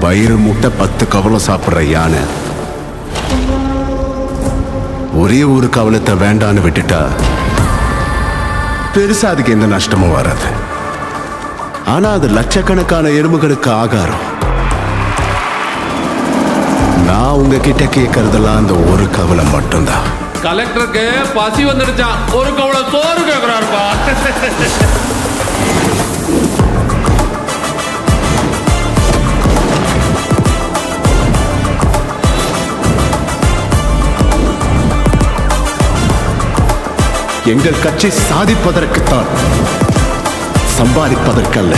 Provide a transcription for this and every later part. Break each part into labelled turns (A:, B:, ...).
A: வயிறு முட்டை 10 கவலம் சாப்பிட்ற யானை ஒரே ஒரு கவலத்தை வேண்டான்னு விட்டுட்டா பெருசா அதுக்கு எந்த நஷ்டமும் வராது. ஆனா அது லட்சக்கணக்கான எறும்புகளுக்கு ஆகாரம். நான் உங்ககிட்ட கேட்கறதெல்லாம் அந்த ஒரு கவலம் மட்டும்தான்.
B: கலெக்டருக்கு பசி வந்துடுச்சான், ஒரு கவலம் சோறு கேட்கிறாருப்பா.
A: எங்கள் கட்சி சாதிப்பதற்குத்தான், சம்பாதிப்பதற்கல்ல.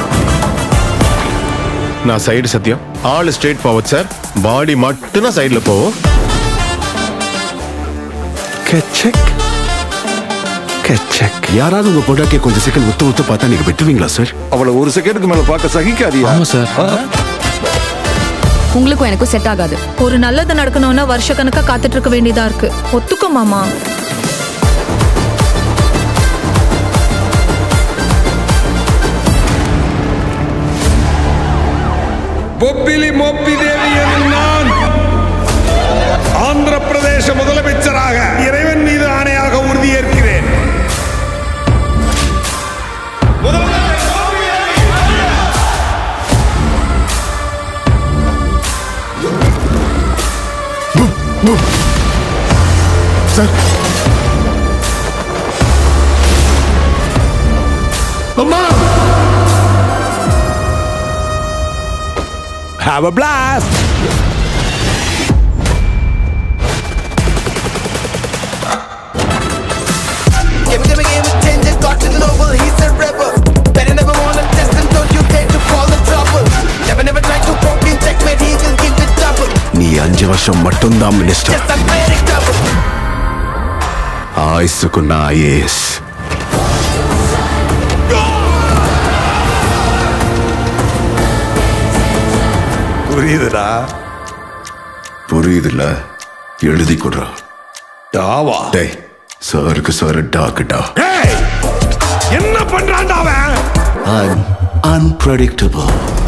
C: நான் சைடு சத்தியம், ஆள் ஸ்ட்ரெயிட் ஃபார்வர்ட் சார். பாடி மட்டும் சைடுல போவோம்.
A: யாராவது உங்க பொண்டாட்டியை கொஞ்சம் செகண்ட் உத்து பார்த்தா நீங்க விட்டுவீங்களா சார்?
D: அவளை ஒரு செகண்டுக்கு மேல பார்க்க சகிக்காதியா?
E: ஆமா சார்.
F: உங்களுக்கும் எனக்கும் செட் ஆகாது.
G: ஒரு நல்லது நடக்கணும்னா வருஷக்கணக்கா காத்துட்டு இருக்க வேண்டியதா இருக்கு. ஒத்துக்கோ மாமா.
D: பொப்பிலி மோப்பி தேவி எனும் நான் ஆந்திர பிரதேச முதலமைச்சராக இறைவன் மீது ஆணையாக உறுதியேற்கிறேன்.
A: சார், அம்மா,
D: Have a blast!
H: Give me, change it, got to noble, he's a rebel. Better never wanna test him, don't you dare to call the trouble. Never try to poke in, checkmate, he will give it double.
A: நீ 5 வருஷம் மட்டும்தான் minister.
H: Just a very double.
A: ஆயுசுக்கு நான் IAS.
D: புரியுதுடா?
A: புரியுதுல? எழுதி கொடுறா.
D: டாவா?
A: டேய், சாருக்கு சார் டாக்குடா.
D: என்ன பண்றான்டா அவன்?
A: I'm unpredictable.